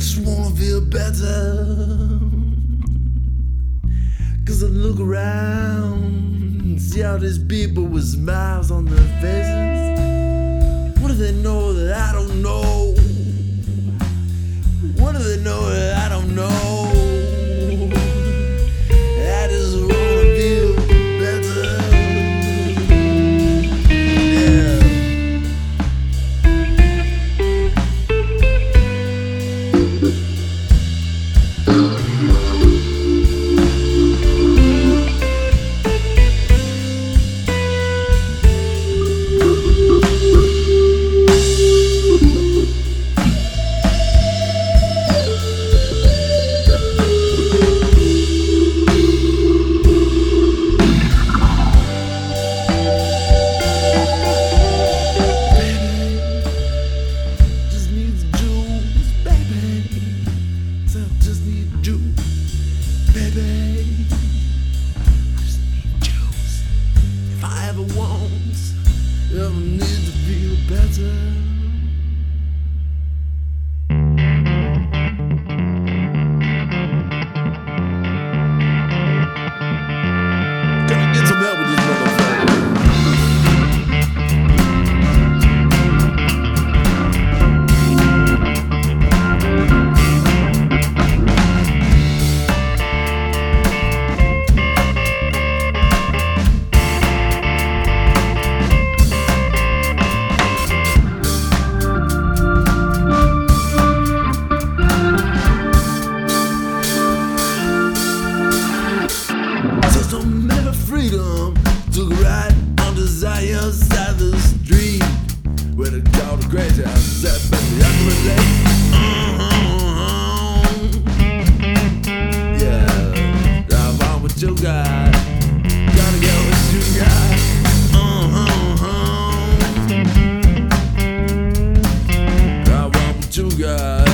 just wanna feel better. 'Cause I look around and see all these people with smiles on their faces. What do they know that I don't know? What do they know that I don't know? I just wanna feel better. Yeah. Just need juice, baby. I just need juice. If I ever want, ever need to feel better. Can I get some help with this motherfucker? Freedom took a ride on Desire side of the street, where they call the crazy house set back the other day. Yeah, drive on what you got, gotta get what you got. Drive on what you got.